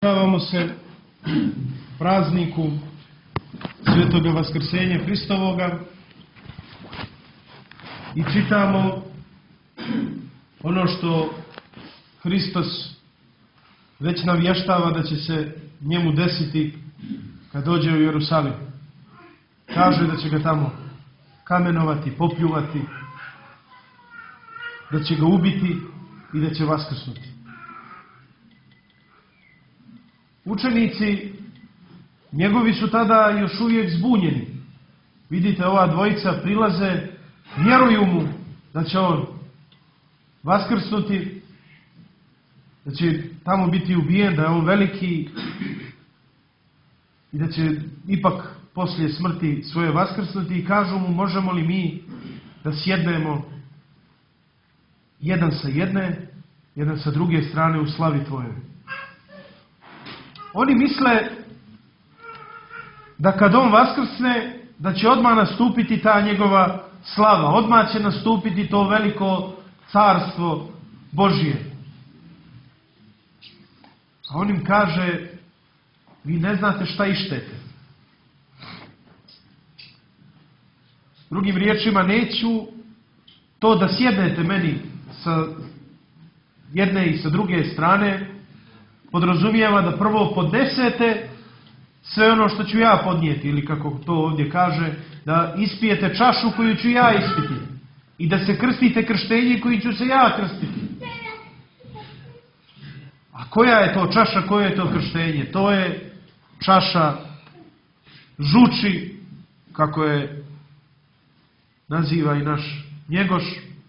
Približavamo se prazniku Svetoga Vaskrsenja Hristovoga i čitamo ono što Hristos već navještava da će se njemu desiti kad dođe u Jerusalim. Kaže da će ga tamo kamenovati, popljuvati, da će ga ubiti i da će vaskrsnuti. Učenici njegovi su tada još uvijek zbunjeni. Vidite, ova dvojica prilaze, vjeruju mu da će on vaskrsnuti, da će tamo biti ubijen, da je on veliki i da će ipak poslije smrti svoje vaskrsnuti, i kažu mu: možemo li mi da sjednemo jedan sa jedne, jedan sa druge strane u slavi tvojoj? Oni misle da kad on vaskrsne, da će odmah nastupiti ta njegova slava, odmah će nastupiti to veliko carstvo Božje. A on im kaže: vi ne znate šta ištete. Drugim riječima, neću to da sjednete meni sa jedne i sa druge strane, podrazumijeva da prvo podnesete sve ono što ću ja podnijeti, ili kako to ovdje kaže, da ispijete čašu koju ću ja ispiti i da se krstite krštenje koji ću se ja krstiti. A koja je to čaša, koje je to krštenje? To je čaša žuči, kako je naziva i naš Njegoš.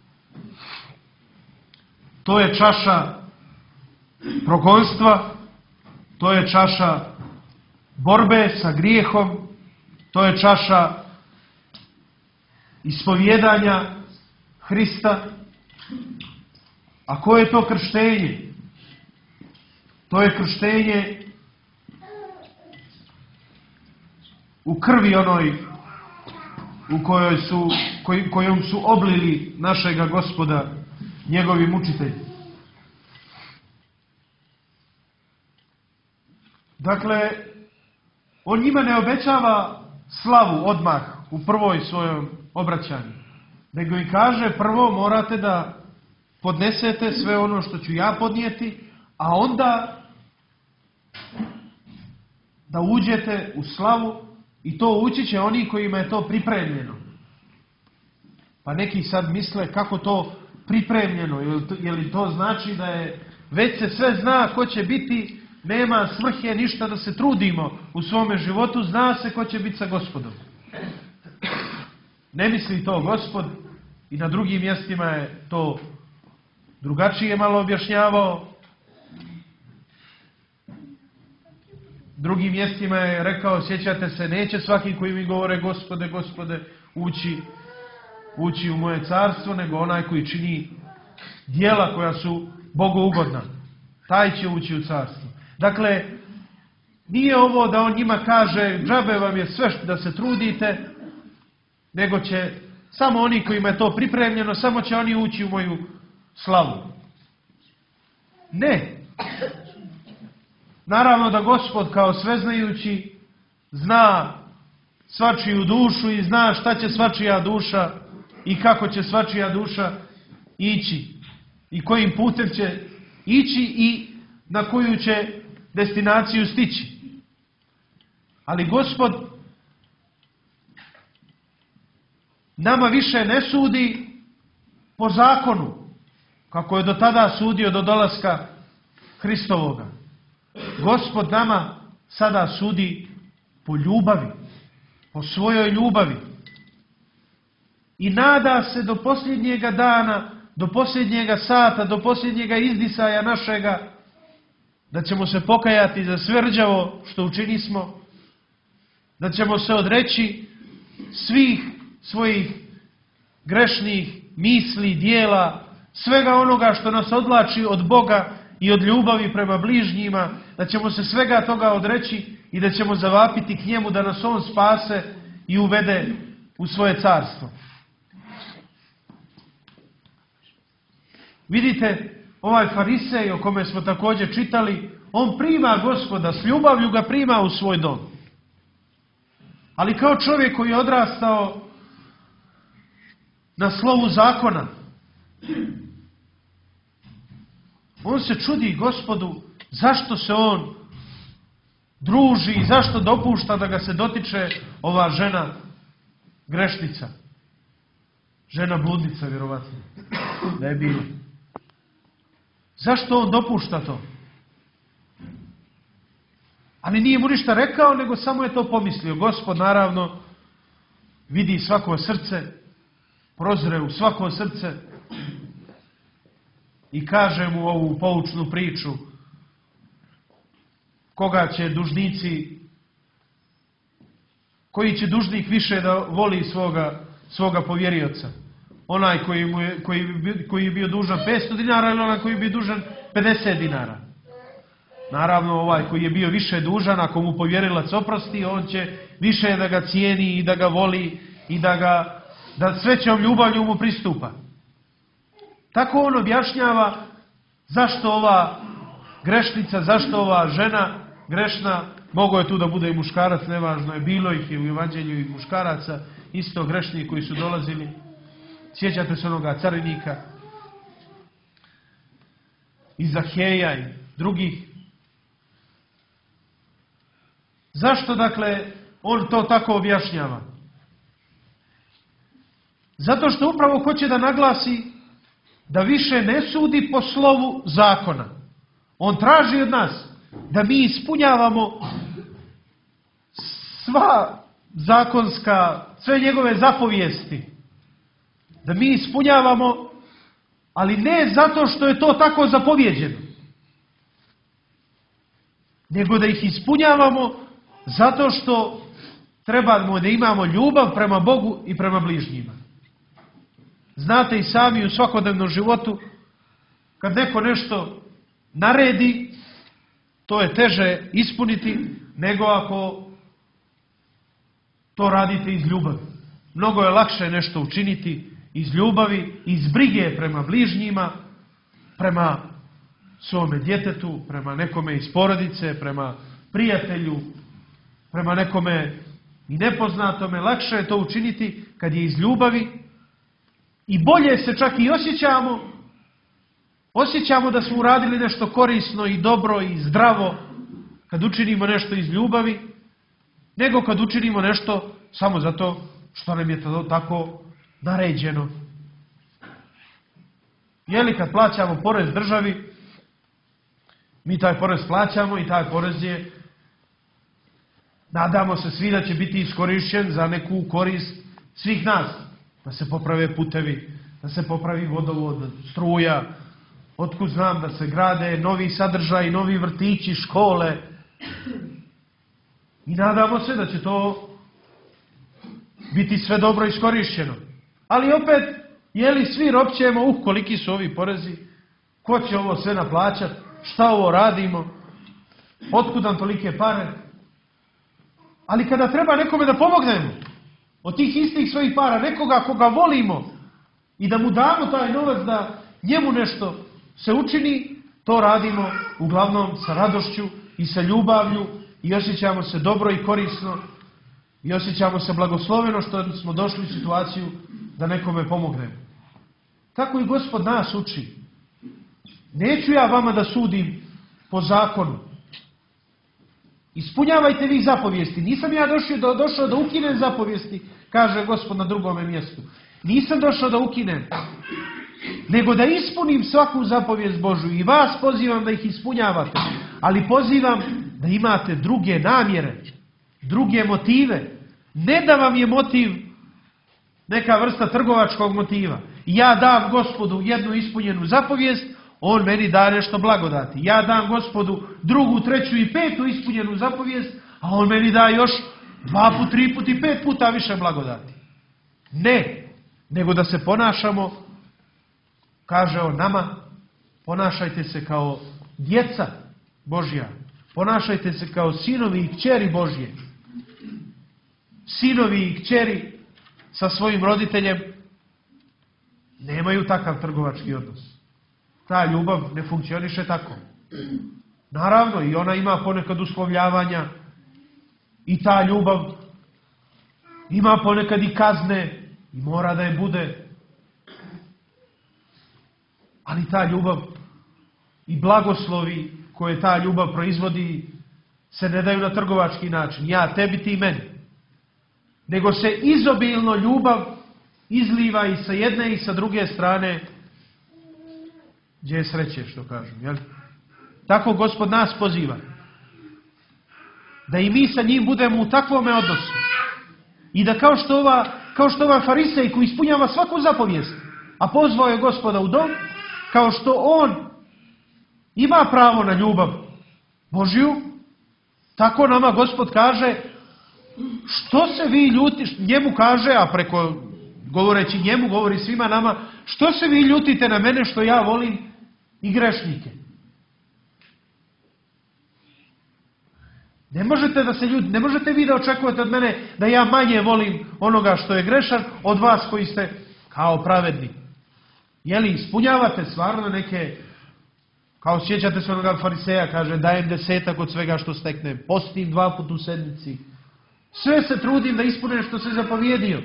To je čaša progonstva, to je čaša borbe sa grijehom, to je čaša ispovjedanja Hrista. A koje je to krštenje? To je krštenje u krvi onoj kojom su oblili našega Gospoda njegovi mučitelji. Dakle, on njima ne obećava slavu odmah u prvoj svojom obraćanju, nego im kaže: prvo morate da podnesete sve ono što ću ja podnijeti, a onda da uđete u slavu, i to ući će oni kojima je to pripremljeno. Pa neki sad misle: kako to pripremljeno? Je li to znači da je već se sve zna ko će biti, nema svrhe ništa da se trudimo u svome životu, zna se ko će biti sa Gospodom? Ne misli to Gospod, i na drugim mjestima je to drugačije malo objašnjavao. Drugim mjestima je rekao: sjećate se, neće svaki koji mi govore Gospode, Gospode, ući u moje carstvo, nego onaj koji čini djela koja su Bogu ugodna. Taj će ući u carstvo. Dakle, nije ovo da on njima kaže: džabe vam je sve da se trudite, nego će samo oni kojima je to pripremljeno, samo će oni ući u moju slavu. Ne. Naravno da Gospod kao sveznajući zna svačiju dušu i zna šta će svačija duša i kako će svačija duša ići i kojim putem će ići i na koju će destinaciju stići. Ali Gospod nama više ne sudi po zakonu, kako je do tada sudio do dolaska Hristovoga. Gospod nama sada sudi po ljubavi, po svojoj ljubavi. I nada se do posljednjega dana, do posljednjega sata, do posljednjega izdisaja našega, da ćemo se pokajati za sve rđavo što učinismo, da ćemo se odreći svih svojih grešnih misli, dijela, svega onoga što nas odvlači od Boga i od ljubavi prema bližnjima, da ćemo se svega toga odreći i da ćemo zavapiti k njemu da nas on spase i uvede u svoje carstvo. Vidite, ovaj farisej o kome smo također čitali, On prima Gospoda, s ljubavlju ga prima u svoj dom. Ali kao čovjek koji je odrastao na slovu zakona, on se čudi Gospodu zašto se on druži i zašto dopušta da ga se dotiče ova žena grešnica. Žena bludnica, vjerovatno. Da je bilo. Zašto on dopušta to? Ali nije mu ništa rekao, nego samo je to pomislio. Gospod, naravno, vidi svako srce, prozre u svako srce i kaže mu ovu poučnu priču koji će dužnik više da voli svoga povjerioca. Onaj koji je bio dužan 500 dinara ili onaj koji je bio dužan 50 dinara. Naravno, ovaj koji je bio više dužan, ako mu povjerilac oprosti, on će više da ga cijeni i da ga voli i da svećom ljubavlju mu pristupa. Tako on objašnjava zašto ova grešnica, zašto ova žena grešna, mogao je tu da bude i muškarac, nevažno je, bilo ih je u evanđelju i muškaraca, isto grešni koji su dolazili. Sjećate se onoga carinika, i Zaheja i drugih. Zašto, dakle, on to tako objašnjava? Zato što upravo hoće da naglasi da više ne sudi po slovu zakona. On traži od nas da mi ispunjavamo sve njegove zapovijesti. Da mi ispunjavamo, ali ne zato što je to tako zapovjeđeno, nego da ih ispunjavamo zato što trebamo da imamo ljubav prema Bogu i prema bližnjima. Znate i sami u svakodnevnom životu, kad neko nešto naredi, to je teže ispuniti nego ako to radite iz ljubavi. Mnogo je lakše nešto učiniti iz ljubavi, iz brige prema bližnjima, prema svome djetetu, prema nekome iz porodice, prema prijatelju, prema nekome i nepoznatome. Lakše je to učiniti kad je iz ljubavi i bolje se čak i osjećamo. Osjećamo da smo uradili nešto korisno i dobro i zdravo kad učinimo nešto iz ljubavi, nego kad učinimo nešto samo zato što nam je to tako naređeno. Jeli kad plaćamo porez državi, mi taj porez plaćamo i taj porez je, nadamo se svi da će biti iskorišćen za neku korist svih nas. Da se poprave putevi, da se popravi vodovod, struja, otkud znam da se grade novi sadržaj, novi vrtići, škole. I nadamo se da će to biti sve dobro iskorišćeno. Ali opet, jeli svi ropćemo, koliki su ovi porezi, ko će ovo sve naplaćati, šta ovo radimo, otkud nam tolike pare. Ali kada treba nekome da pomognemo, od tih istih svojih para, nekoga koga volimo i da mu damo taj novac da njemu nešto se učini, to radimo uglavnom sa radošću i sa ljubavlju i osjećamo se dobro i korisno i osjećamo se blagosloveno što smo došli u situaciju da nekome pomognemo. Tako i Gospod nas uči. Neću ja vama da sudim po zakonu. Ispunjavajte vi zapovijesti. Nisam ja došao da ukinem zapovijesti, kaže Gospod na drugome mjestu. Nisam došao da ukinem, nego da ispunim svaku zapovijest Božju. I vas pozivam da ih ispunjavate. Ali pozivam da imate druge namjere, druge motive. Ne da vam je motiv neka vrsta trgovačkog motiva. Ja dam Gospodu jednu ispunjenu zapovijest, on meni da nešto blagodati. Ja dam Gospodu drugu, treću i petu ispunjenu zapovijest, a on meni da još 2 put, 3 put i 5 puta više blagodati. Ne, nego da se ponašamo, kaže on nama, ponašajte se kao djeca Božja. Ponašajte se kao sinovi i kćeri Božje. Sinovi i kćeri sa svojim roditeljem nemaju takav trgovački odnos. Ta ljubav ne funkcioniše tako. Naravno, i ona ima ponekad uslovljavanja i ta ljubav ima ponekad i kazne i mora da je bude. Ali ta ljubav i blagoslovi koje ta ljubav proizvodi se ne daju na trgovački način. Ja tebi, ti meni. Nego se izobilno ljubav izliva i sa jedne i sa druge strane, gdje je sreće, što kažem. Jel? Tako Gospod nas poziva. Da i mi sa njim budemo u takvome odnosu. I da kao što ova farisej koji ispunjava svaku zapovijest, a pozvao je Gospoda u dom, kao što on ima pravo na ljubav Božju, tako nama Gospod kaže, što se vi ljutite, njemu kaže, a preko govoreći njemu, govori svima nama, što se vi ljutite na mene što ja volim i grešnike. Ne možete da se ljutite, ne možete vi da očekujete od mene da ja manje volim onoga što je grešan od vas koji ste kao pravedni. Jeli ispunjavate stvarno neke, kao sjećate se onoga fariseja, kaže dajem 10 od svega što steknem, postim 2 puta u sedmici, sve se trudim da ispunim što se zapovjedio.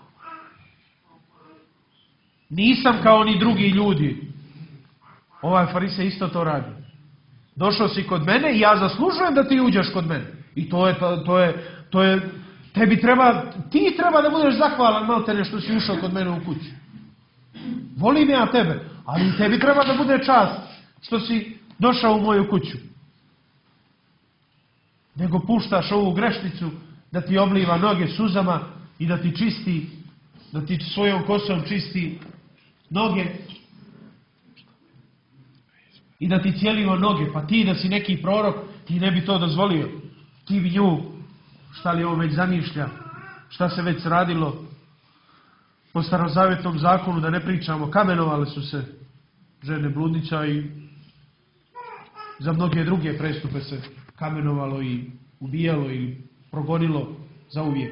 Nisam kao ni drugi ljudi. Ovaj farisej isto to radi. Došao si kod mene i ja zaslužujem da ti uđeš kod mene. I to je ti treba da budeš zahvalan maltene što si ušao kod mene u kuću. Volim ja tebe, ali tebi treba da bude čast što si došao u moju kuću. Nego puštaš ovu grešnicu da ti obliva noge suzama i da ti čisti, da ti svojom kosom čisti noge i da ti cijelimo noge. Pa ti da si neki prorok, ti ne bi to dozvolio. Ti bi nju, šta li on već zamišlja, šta se već radilo po starozavjetnom zakonu, da ne pričamo, kamenovale su se žene bludnića i za mnoge druge prestupe se kamenovalo i ubijalo i progonilo za uvijek.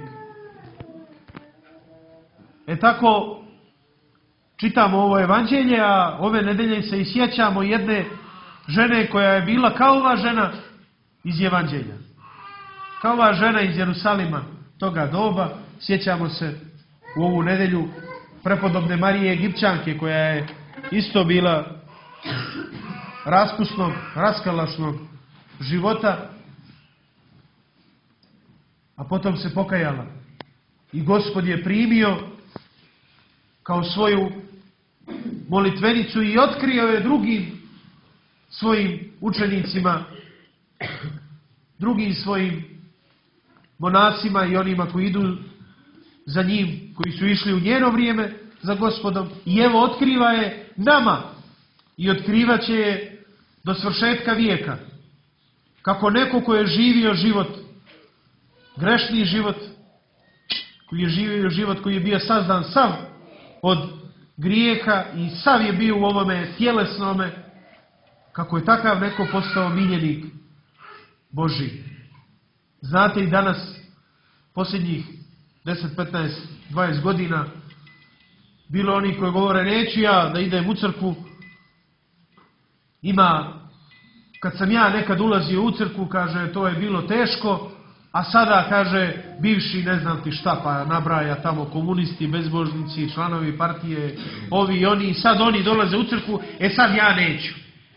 Tako čitamo ovo evanđelje, a ove nedelje se i sjećamo jedne žene koja je bila kao ova žena iz evanđelja. Kao ova žena iz Jerusalima toga doba. Sjećamo se u ovu nedelju prepodobne Marije Egipćanke koja je isto bila raspusnog, raskalasnog života, a potom se pokajala. I Gospod je primio kao svoju molitvenicu i otkrio je drugim svojim učenicima, drugim svojim monasima i onima koji idu za njim, koji su išli u njeno vrijeme za Gospodom. I evo otkriva je nama i otkrivat će je do svršetka vijeka. Kako neko ko je živio život, grešni život, koji je živio život koji je bio sazdan sav od grijeha i sav je bio u ovome tjelesnome, kako je takav neko postao miljenik Božji. Znate i danas, posljednjih 10, 15, 20 godina, bilo oni koji govore neću ja da idem u crkvu. Ima, kad sam ja nekad ulazio u crkvu, kaže, to je bilo teško, a sada, kaže, bivši ne znam ti šta, pa nabraja tamo komunisti, bezbožnici, članovi partije, ovi i oni, sad oni dolaze u crkvu, sad ja neću.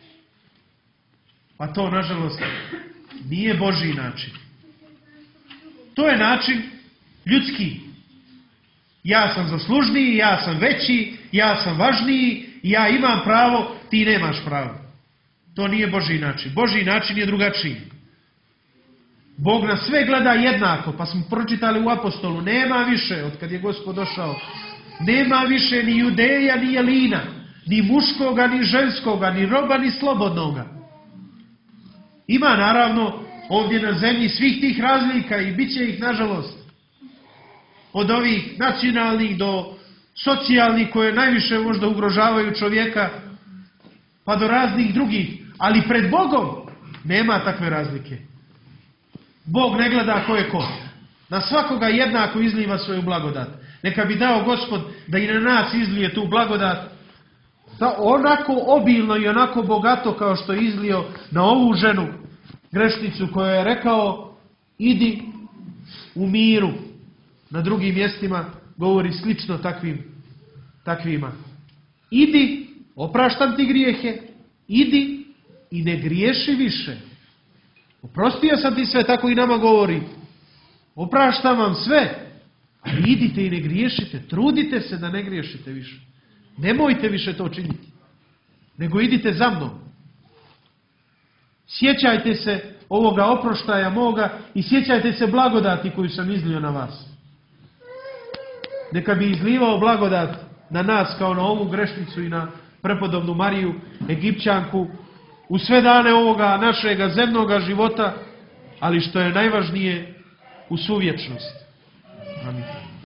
Pa to, nažalost, nije Božji način. To je način ljudski. Ja sam zaslužniji, ja sam veći, ja sam važniji, ja imam pravo, ti nemaš pravo. To nije Božji način. Božji način je drugačiji. Bog nas sve gleda jednako, pa smo pročitali u Apostolu, nema više, od kad je Gospod došao, nema više ni Judeja, ni Jelina, ni muškoga, ni ženskoga, ni roba, ni slobodnoga. Ima naravno ovdje na zemlji svih tih razlika i bit će ih, nažalost, od ovih nacionalnih do socijalnih koje najviše možda ugrožavaju čovjeka, pa do raznih drugih. Ali pred Bogom nema takve razlike. Bog ne gleda ko je ko. Na svakoga jednako izliva svoju blagodat. Neka bi dao Gospod da i na nas izlije tu blagodat onako obilno i onako bogato kao što je izlio na ovu ženu, grešnicu, koja je rekao idi u miru. Na drugim mjestima govori slično takvima. Idi, opraštam ti grijehe, idi i ne griješi više. Oprostio sam ti sve, tako i nama govori. Opraštam vam sve, ali idite i ne griješite. Trudite se da ne griješite više. Nemojte više to činiti, nego idite za mnom. Sjećajte se ovoga oproštaja moga i sjećajte se blagodati koju sam izlio na vas. Neka bi izlivao blagodat na nas kao na ovu grešnicu i na prepodobnu Mariju, Egipćanku, u sve dane ovoga našega zemnoga života, ali što je najvažnije, u suvječnost. Amin.